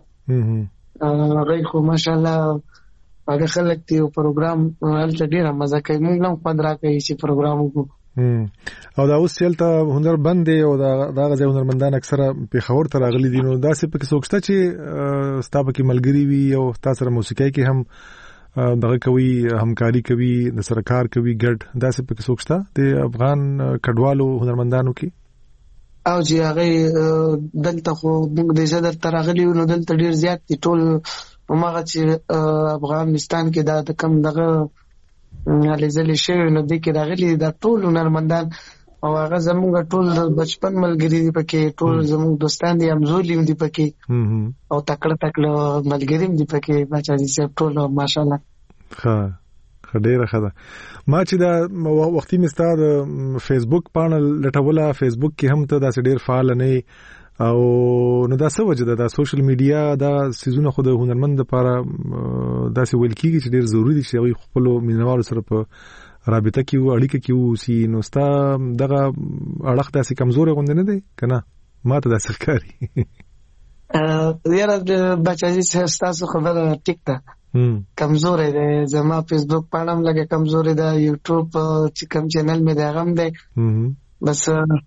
هغه خو ماشاءالله هغه خلک دی پروګرام هلته ډېر مزه کوي موږ هم خوند راکوي چې پروګرام وکړو او دا اوس چلته هنر بند دی او دا دا غزه هنرمندان اکثره په خبر ته راغلي دي نو دا څه پکې سوچته چې ستاسو کې ملګری وي او تاسو سره موسیقي کې هم دغه کوي همکاري کوي د سرکار کوي ګډ دا څه پکې سوچته د افغان کډوالو هنرمندانو کې او چې هغه دلته خو موږ د زړه ترغلی نو دلته ډیر زیات دي ټول همغه چې افغانستان کې دا د کم دغه علي زلي شوی نو د کې راغلي دا ټول هنرمندان او هغه زموږ ټول بچپن ملګری دي پکې ټول زموږ دوستان دي همزولي دي پکې او تکړه تکړه ملګری دي پکې بچا دي سب ټول ماشاءالله ها ډیره ښه ده ما چې دا وختي مستا د فیسبوک پاڼه لټوله فیسبوک کې هم ته داسې ډیر فعال نه او نو دا څه وجه ده دا سوشل میډیا دا سيزونه خو د هنرمند لپاره داسې ویل کیږي چې ډیر ضروری دي چې هغه خپل مینوالو سره په رابطه کې و اړیکه کې و سي نو ستا دغه اړه داسې کمزوري غوند نه دی کنه ما ته داسې ښکاري ا یاره بچی تاسو خبره ټیک ده کمزورې ده زما فیسبوک پاڼه لګه کمزورې ده یوټیوب چې کوم چینل مې ده غم ده بس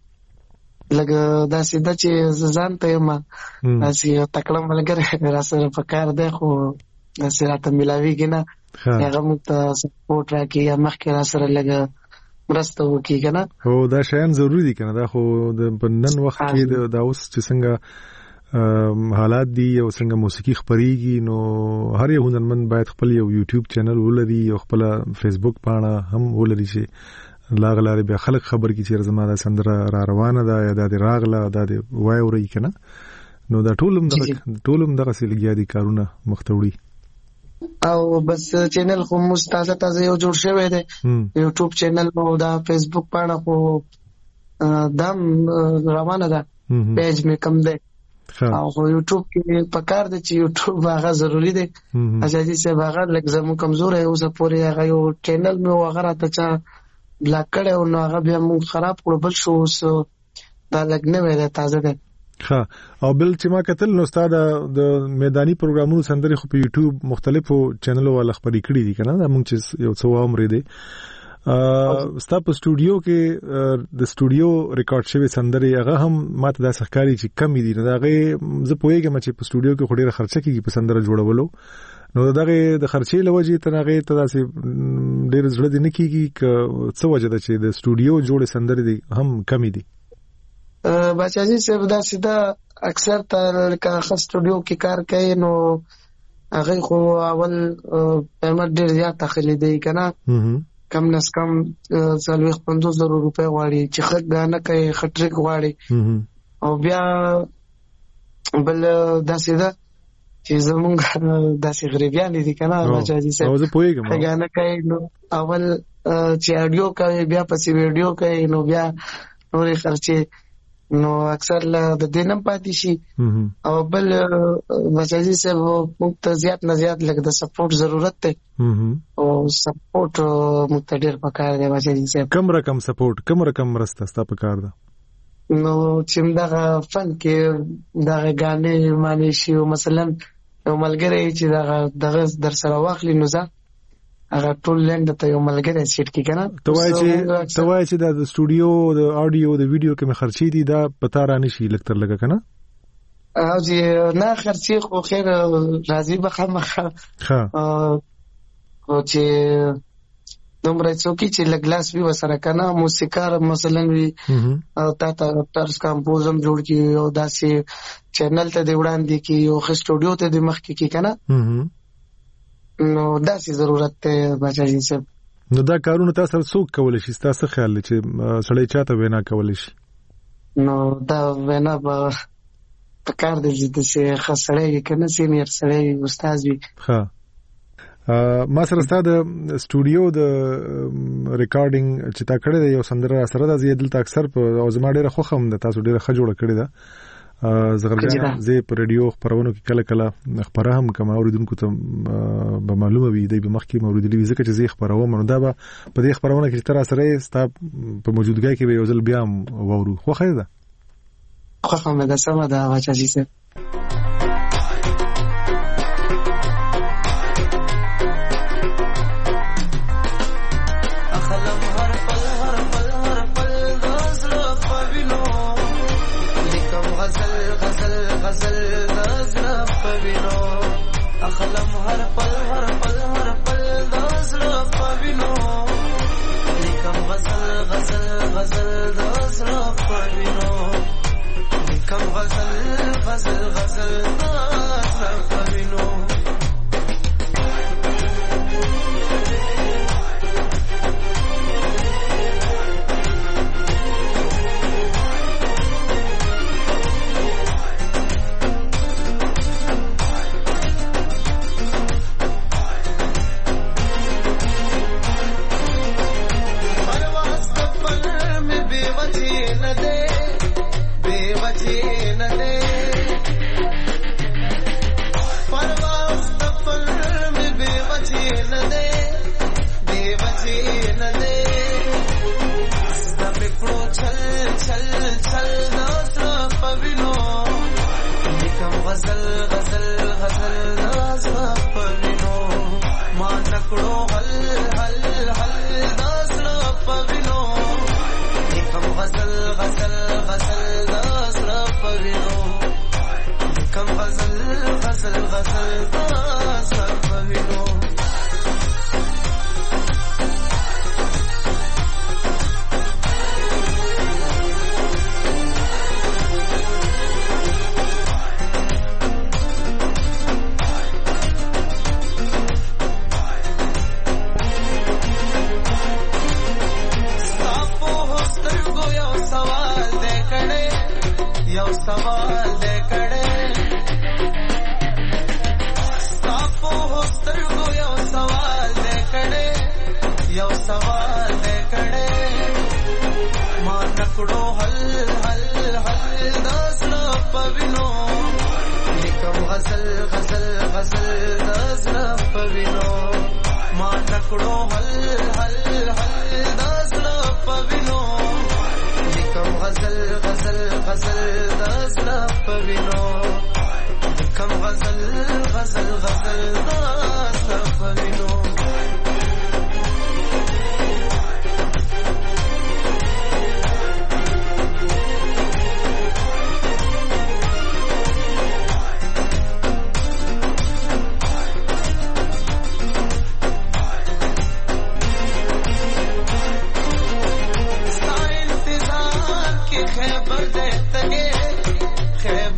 لګه دا سیده چې ځان ته ما اسی تکړه ملګری را سره پکار ده خو دا سره ملاویږي نه هغه موږ ته سپورټ راکړي یا مخکې را سره لګه مرسته وکړي کنه هو دا شیان ضروری دي کنه دا خو د نن وخت کې دا اوس چې څنګه حالات دي او څنګه موسیقي خبريږي نو هر یو هنرمند باید خپل یو یوټیوب چینل ولري او خپل فیسبوک پاڼه هم ولري چې لاغلاره به خلک خبر کی چې زما د سندره را روانه ده یا د راغله د وای اوري کنه نو دا ټولم د ټولم دغه سلګیا دي کارونه مختوړي او بس چینل خو مستازه تازه یو جوړ شوی دی یوټیوب چینل او دا فیسبوک پاڼه خو دم روانه ده پیج مې کم ده او یوټیوب کې پکار دي چې یوټیوب هغه ضروری دی اجازه سه هغه لږ زمو کمزور ہے اوس پورې هغه یو چینل مې وغیرہ ته چا بلاک کړو نو هغه بیا مو خراب کړو بل شو اوس دا لږ نه وای تازه ده ها او بل چې ما کتل نو استاد د میداني پروګرامونو سندري خو په یوټیوب مختلفو چینلو ول خبري کړي دي کنه دا مونږ چې یو څو عمر دی ستا په سټوډیو کې د سټوډیو ریکارډ شوی سندري هغه هم ماته د سحکاري چې کم دي نه هغه زه پوهیږم چې په سټوډیو کې خوري خرچه کیږي په سندره جوړولو نو دغه د خرچې لوجې ته هغه ته داسې ډېر زړه دي نه کیږي ک څه وجه ده چې د سټوډیو جوړ سندري دي هم کم دي بچاجي صاحب دا سیده اکثر تر کا سټوډیو کې کار کوي نو هغه خو اول پیمنټ ډېر زیات تخلي دی کنه کم نس کم څلوېښت پنځوس زره روپۍ غواړي چې ښه ګانه کوي ښه ټریک غواړي او بیا بل داسې ده چې زمونږ داسې غریبیان دي که نه باچاجي صاحب ښه ګانه کوي نو اول چې اډیو کوي بیا پسې ویډیو کوي نو بیا نورې خرچې نو اکثر له د دې نه پاتې شي او بل باچاجي صاحب موږ ته زیات نه زیات لږ د سپورټ ضرورت دی او سپورټ موږ ته ډېر پکار دی باچاجي صاحب. کم رقم سپورټ کم رقم مرسته ستا پکار ده؟ نو چې دغه فن کې دغه غانې معنی شي او مثلا یو ملګری چې دغه دغه در سره واخلي نو ځه هغه ټول لند ته یو ملګری سیټ کی کنه ته وایي چې ته وایي چې د سټوډیو د اډیو د ویډیو کې مې خرچې دي دا پتا را نشي لکتر لګه کنه او چې نه خرچې خو خیر راضي به خامخا ها او چې دومره څوکي چې لګلاس وی وسره کنه موسیقار مثلا وی او تا ته ټرس کمپوزم جوړ کی او داسې چینل ته دی وړاندې کی او خ سټوډیو ته دی مخ کی کنه نو داسې ضرورت ته باچاجي صاحب. نو دا کارونه تاسو څوک کولای شي؟ تاسو خیال لرئ چې سړی چاته وینا کولای شي؟ نو دا وینا به پکار دی چې خسړی کنه سینیر سړی استاد وي. ها ما سره ستاسو د سټوډیو د ریکارډینګ چې تا کړی دی یو سندره سره د زیدل تا اکثر په او زما ډیره خوښم د تاسو ډیره ښه جوړه کړی ده زغرګان زه په رادیو خبرونو کې کله کله خبره هم کوم اوریدونکو ته به معلومه وي دی به مخکې موریدلی ځکه چې زه خبروم نو دا به په دې خبرونه کې تر سره ستاسو په موجودګۍ کې به یو ځل بیا وورو خو خیر ده خو هم دا سم ده باچاجي صاحب.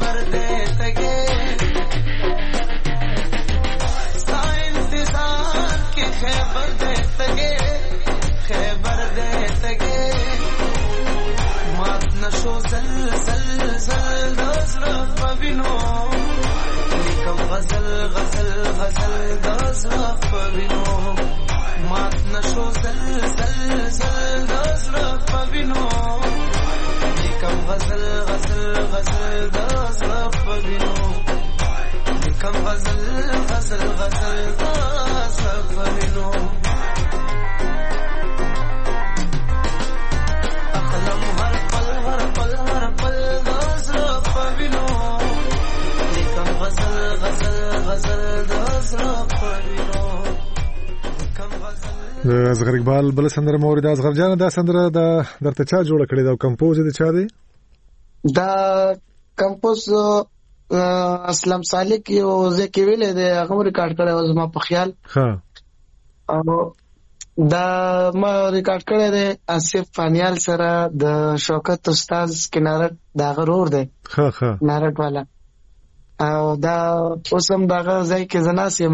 Sign غزل غزل غزل داز رفبینو مات نشو زل زل زل داز رفبینو لیکم غزل غزل غزل داز رفبینو لیکم غزل غزل غزل داز رفبینو اخلم هر پل هر پل هر پل داز رفبینو لیکم غزل غزل غزل داز رفبینو د اصغر اقبال بل سندره مورید اصغر جان دا سندره دا درته چا جوړ کړی دا کمپوز دي چا دی دا کمپوز اسلام صالح یو ځکه ویلې دی هغه ریکارډ کړی او زما په خیال ها او دا ما ریکارډ کړی دی آصف فانیال سره د شوکت استاد کنارت دا غرور دی ها ها نارت والا او دا اوسم داغه ځای کې زناسیم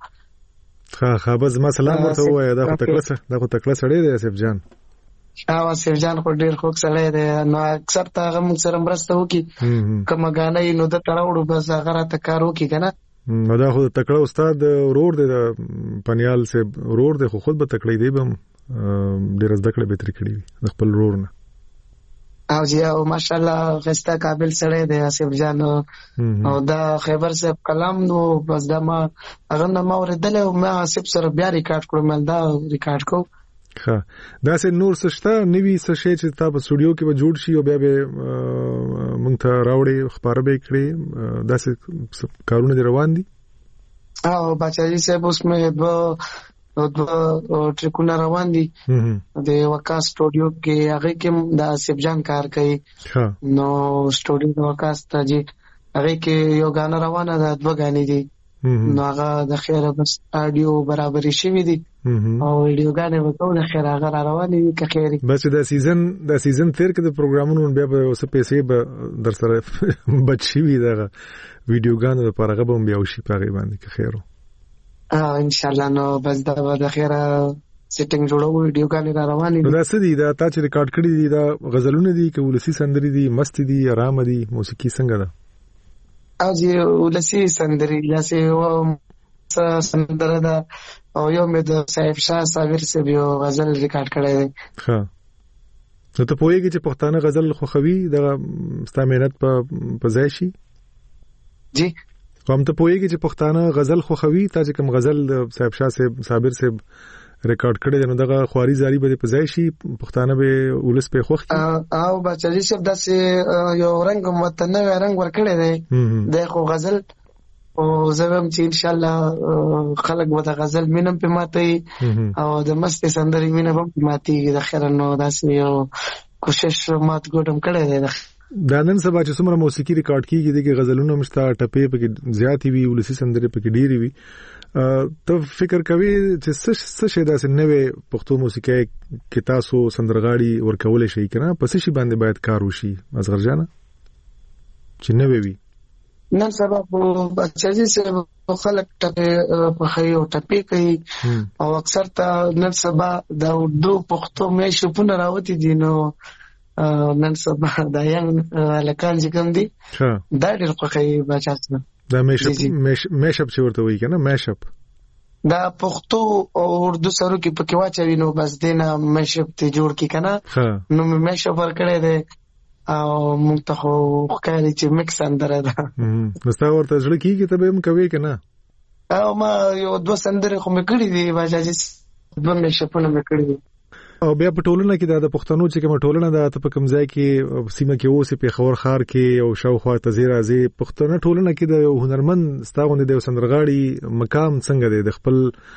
ها ها بس ما سلام ورته وای دا خو تکړه دا خو تکړه سړی دی آصف جان او آصف جان خو ډیر خوږ سړی دی نو اکثر تا هغه موږ سره مرسته وکي کومه غانې نو د تراوړو بس هغه راته کار وکي کنه نو دا خو تکړه استاد ورور دی د پنیال سے ورور دی خو خود به تکړه دی بم ډیر زده کړې به تر کړی د خپل ورور نه او جی او ماشاءالله غستا قابل سړی دی آصف جان او دا خیبر صاحب کلام نو بس دا ما هغه نه ما ورېدل او ما آصف سره بیا ریکارډ کړم مل دا ریکارډ کو ها دا سه نور سشتا نوی څه شی چې تاسو په سټوډیو کې به جوړ شي او بیا به مونږ ته راوړي خبره به کړی دا سه کارونه دی روان دي او بچای صاحب اوس مې به او د ټریکونه روان دي د وکا سټوډیو کې هغه کې د آصف جان کار کوي نو سټوډیو د وکا ست جی هغه کې یو غانا روانه ده دوه غانې دي نو هغه د خیره بس اډیو برابرې شوی دي او ویډیو غانې وکاو د خیره هغه روانې دي که خیره بس د سیزن د سیزن تیر کې د پروګرامونو بیا به اوس پیسې به در سره بچي وي دغه ویډیو غانې لپاره هغه به بیا وشي په باندې که خیره اه ان شاء الله نو بس دا د خیره سیټینګ جوړو ویډیو غانې را روانې دي دا څه دي دا تا چې ریکارډ کړی دي دا غزلونه دي که ولسی سندري دي مست دي آرام دي موسیقي څنګه ده او جی ولسی سندري لاسه سندره ده او یو مې د صاحب شاه صابر سے یو غزل ریکارډ کړی دی ها نو ته پوهیږي چې پښتانه غزل خوښوي د ستا مهنت په په ځای شي جی کوم ته پوهیږي چې پښتانه غزل خوښوي تا چې کوم غزل د صاحب شاه صاحب صابر صاحب ریکارډ کړی نو دغه خواري زاری به په ځای شي پښتانه به ولس په خوښ کی او بچی صاحب داسې یو رنگ متنوع رنگ ورکړی دی د خو غزل او زویم چې ان شاء الله خلک به د غزل مینم په ماتي او د مست سندري مینم په ماتي د خیر نو داسې یو کوشش مات ګډم کړی دی دا نن سبا چې څومره موسیقي ریکارډ کیږي د غزلونو مشتا ټپې پکې زیاتې وي ولسی سندري پکې ډېری وي ته فکر کوي چې څه څه شي داسې نوې پښتو موسیقي کې تاسو سندرغاړي ورکول شي کنه پس شي باندې باید کار وشي اصغر جان چې نوې وي نن سبا په بچی سره خلک ټپې په خيو ټپې کوي او اکثر ته نن سبا د اردو پښتو مې شپونه راوتی دي نو نن سبا دا یې لکان چې کوم دي دا ډېر خوښي بچاسته دا میشپ میشپ چې ورته وایي کنه میشپ دا پښتو او اردو سره کې پکې واچوي نو بس دینه میشپ ته جوړ کی کنه نو میشپ ورکړی دی او موږ ته خو ښکاري چې مکس اندره ده نو ستا ورته ځل کیږي ته به هم کوي کنه او ما یو دوه سندره خو مې کړې دي باجاجي دوه میشپونه مې کړې دي او بیا په ټولنه کې د پښتنو چې کوم ټولنه د ته په کوم ځای کې سیمه کې اوسې په خور خار کې او شاوخوا تزیر ازي پښتنه ټولنه کې د هنرمند ستاغوند د سندرغاړي مقام څنګه دی د خپل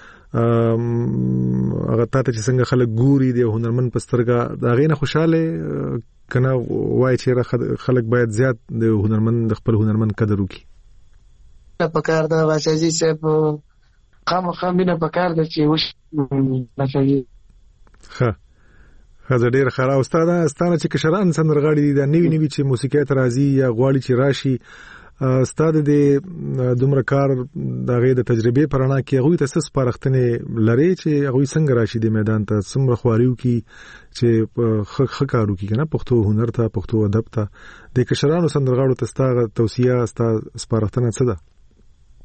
هغه ته چې څنګه خلک ګوري د هنرمند پسترګه دا غینه خوشاله کنه وای چې خلک باید زیات د هنرمند د خپل هنرمند قدر وکړي په کار دا بچی صاحب خامخا مینه په کار د چې وش بچی ها هغه ډیر خراب استاد استانه چې کشران سندرغاړي د نوی نوی چې موسیقي ترازی یا غواړي چې راشي استاد د دومره کار دغه د تجربه پرانا کې هغه ته سپارښتنه لري چې هغه څنګه راشي د میدان ته څومره خواریو کې چې خ کارو کې کنه پښتو هنر ته پښتو ادب ته د کشرانو سندرغاړو ته ستاسو توصيه ستاسو سپارښتنه څه ده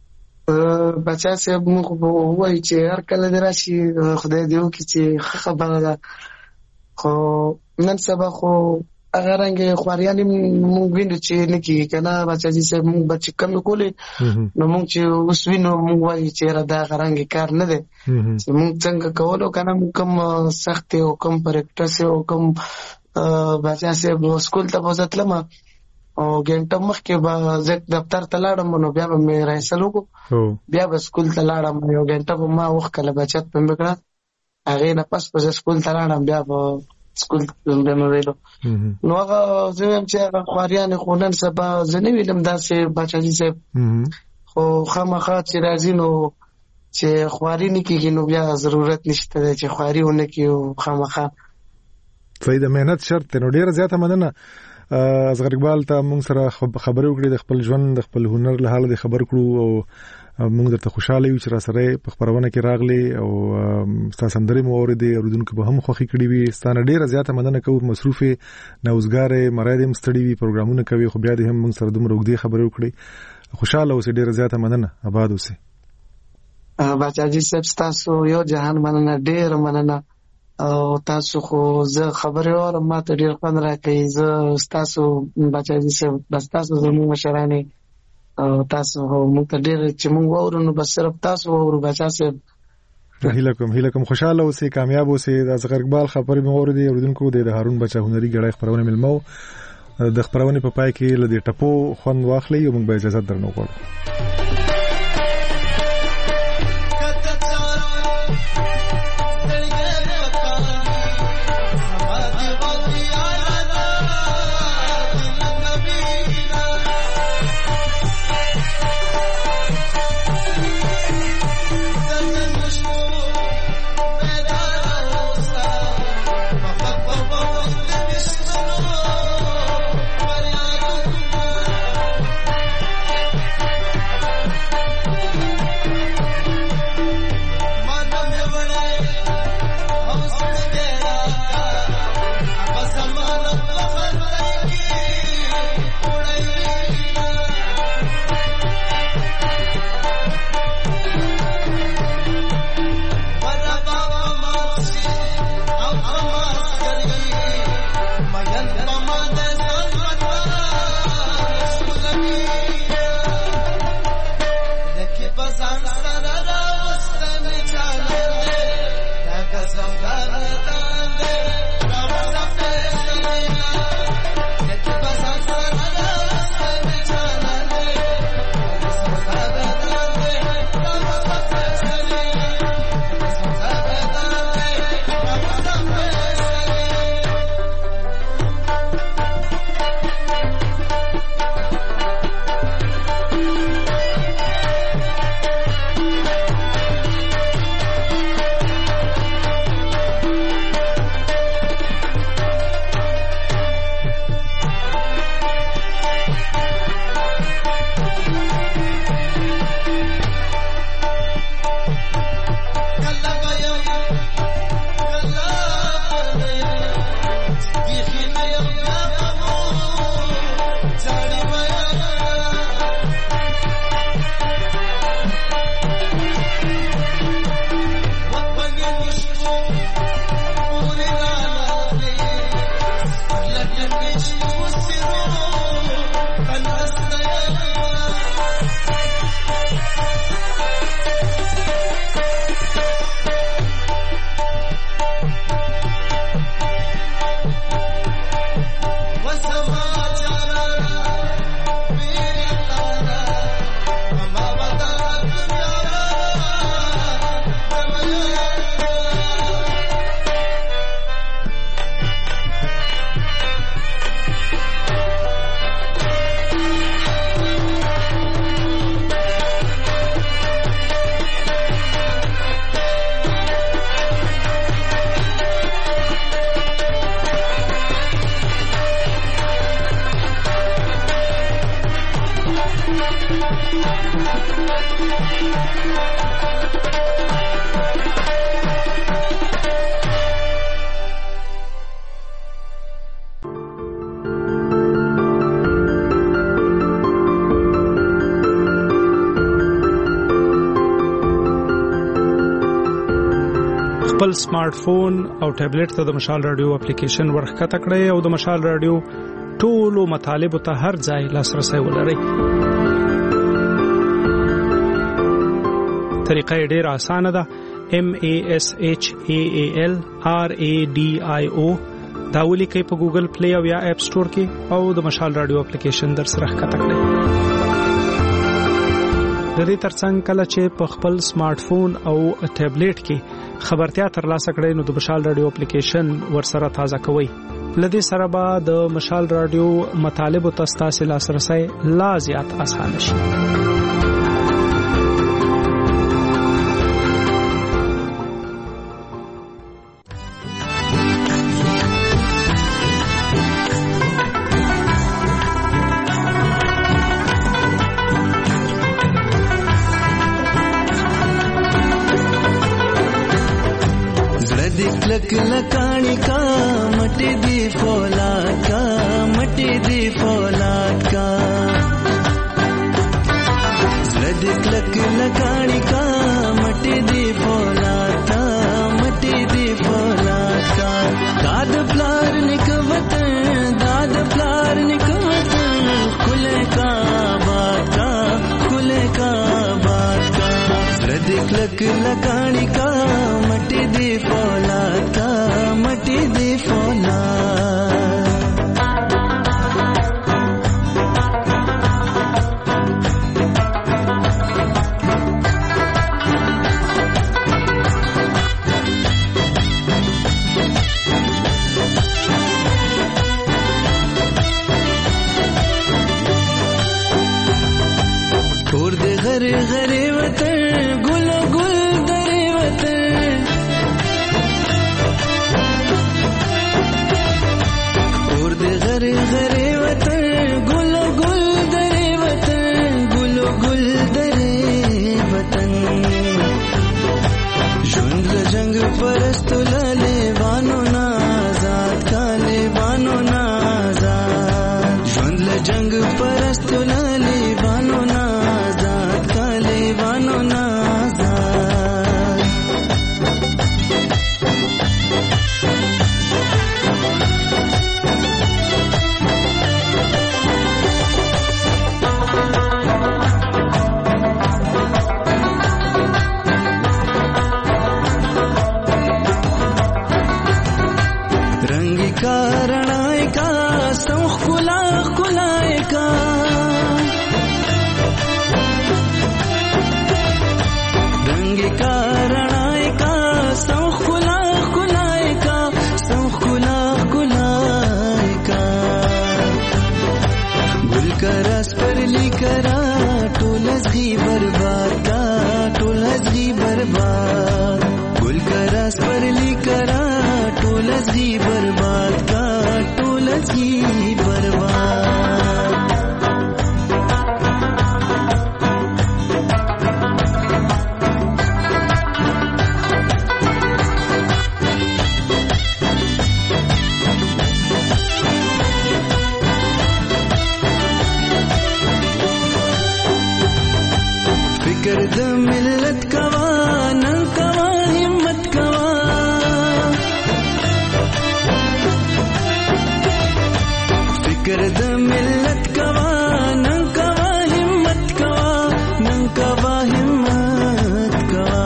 بچا صاحب موږ وایو چې هر کله دې راشي خدای دې وکړي چې ښه خبره ده، خو نن سبا خو هغه رنګې خواريانې موږ وینو چې نه کېږي که نه بچاجي صاحب. موږ به چې کمې کولې نو موږ چې اوس وینو موږ وایو چې یاره دا هغه رنګې کار نه دی چې موږ څنګه کولو که نه. موږ کوم سخت او کوم پریکټس او کوم بچا صاحب سکول ته به زه تلم او ګنټه مخکې به زه دفتر ته لاړم نو بیا به مې رایسل وکړو، بیا به سکول ته لاړم، یو ګنټه به ما وخت کله بچت به مې کړه، هغې نه پس به زه سکول ته لاړم، بیا به سکول به مې ویلو. نو هغه زه وایم چې هغه خواريانې خو نن سبا زه نه ویلم داسې بچاجي صاحب، خو خامخا چې راځي نو چې خواري نه کېږي نو بیا ضرورت نشته دی چې خواري ونه کړي خامخا. صحیح، د مهنت شرط دی. نو ډېره زیاته مننه اصغر اقبال ته موږ سره خبرې وکړې، د خپل ژوند د خپل هنر له حاله خبر کړو او موږ درته خوشاله یو چې را سره په خبرونه کې راغلي او ستاسو سندرې مو اورېدې، اوریدونکو به هم خوښي کړې وي. ستانه ډېره زیاته مننه کوو، مصروفې نوزګارې مراد هم ستړي وي، پروګرامونه کوي، خو بیا دې هم موږ سره دومره اوږدې خبرې وکړې. خوشاله اوسئ، ډېره زیاته مننه، آباد اوسئ. بچاجي صاحب ستاسو یو جهان مننه، ډېره مننه. او تاسو خو زه خبرې اورم ما ته ډېر خوند راکوي. زه ستاسو بچاجي صاحب بس تاسو زموږ مشرانې او تاسو موږ ته ډېر چې موږ واورو نو بس صرف تاسو واورو بچا صاحب. هیله کوم هیله کوم خوشاله اوسئ، کامیاب اوسئ. د اصغر اقبال خبرې مو اورېدې، اوریدونکو د هارون بچا هنري ګړی خپرونې ملمو د خپرونې په پای کې له دې ټپو خوند واخلئ او موږ به اجازه درنه وغواړو. خپل سمارټ فون او ټابلیټ ته د مشال رادیو اپلیکیشن ورخکته کړئ او د مشال رادیو ټولو مطالبو ته هر ځای لاسرسي ولرئ. طریقه ډېر اسانه ده. M A S H A A L R A D I O دا ولیکئ په ګوګل پلی او یا اپ سٹور کې او د مشال رادیو اپلیکیشن در سره ښکته کړئ. د دې ترڅنګ کله چې په خپل سمارټ فون او ټابلیټ کې خبرتیا ترلاسه کړئ نو د مشال رادیو اپلیکیشن ورسره تازه کوئ. لدې سره به د مشال رادیو مطالبو ته ستاسو لاسرسي لا زیات اسانه شي. लक लकानी का मटे दी फौलाद का मटे दी फौलाद का लक लक लकानी का मटे दी फौलाद का मटे दी फौलाद का दाद प्लार निकवत दाद प्लार निकवत खुले का बात का खुले का बात का लक लक लकानी का मटे दी फौलाद का मटे दी फौलाद छोड़ दे घरे घरे वतन गुलो गुल दरे वतन छोड़ दे घरे घरे वतन गुलो गुल दरे वतन गुलो गुल दरे वतन जुंद जंग परस्त लाले बानो ना आजाद काले बानो ना आजाद जुंद जंग परस्त लाले बानो ना बानो नाज़ाद रंग का रणाय का सौख खुला खुलाए का कारणाय का सौख खुला खुलाए का सौख खुला खुलाए का गुल का रस पर लिकरा टोलस ही बर्बाद का टोलस ही बर्बाद गुल का रस पर लिकरा टोलस ही बर्बाद का टोलस ही बर्बाद फिकर द मिल्लत कवा न कवा हिम्मत कवा फिकर द मिल्लत कवा न कवा हिम्मत कवा न कवा हिम्मत कवा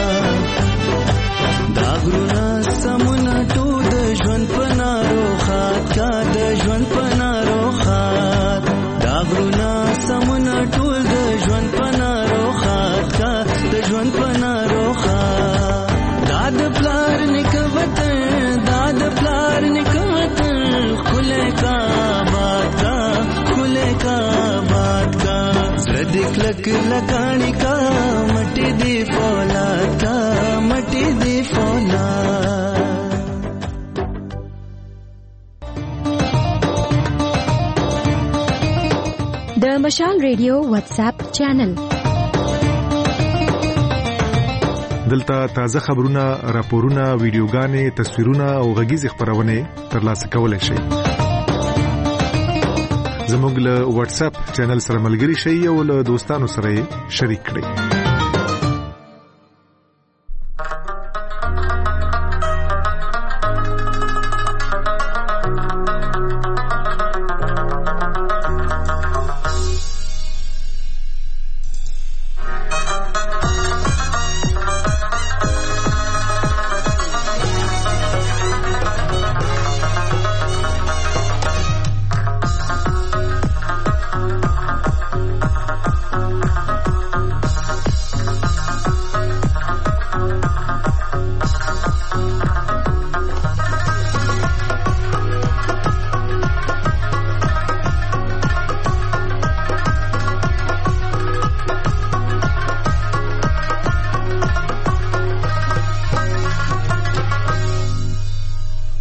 दागरुना समुना टू द ژوند पनारो खात का द ژوند पनारो खात दागरुना समुना टू द ژوند पनारो का د ژوند پنارو خا داد پلار نکوتن داد پلار نکوتن خله کا بات کا خله کا بات کا زړه کلک لکانی کا مټی دی فولاد کا مټی دی فولاد د مشال ریډیو واتس اپ چینل دلته تازه خبرونه، راپورونه، ویډیوګانې، تصویرونه او غږیز خبرونه ترلاسه کولای شئ. زموږ له واتس اپ چینل سره ملګري شئ او له دوستانو سره شریک کړئ.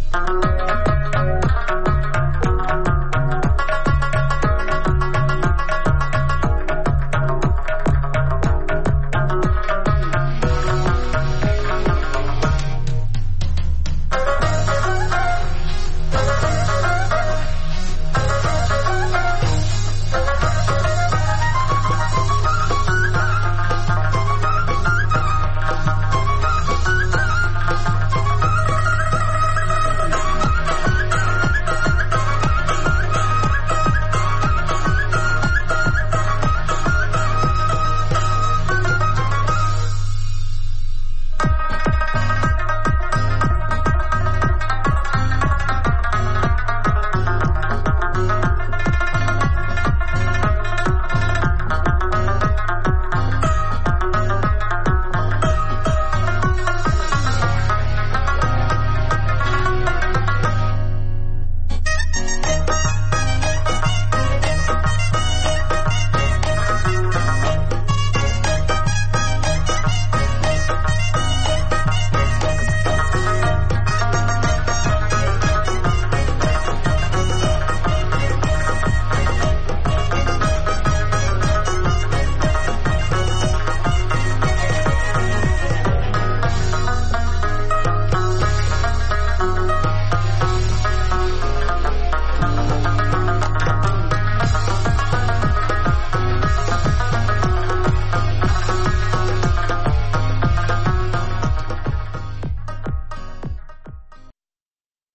Thank you.